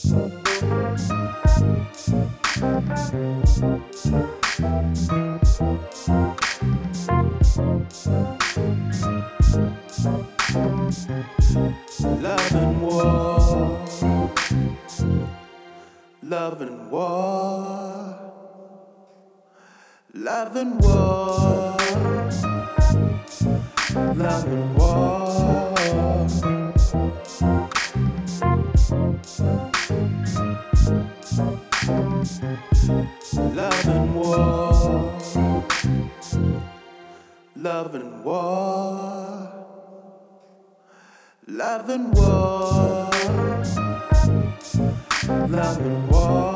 Love and war, love and war, love and war, love and war, love and war, love and war. Love and war, love and war.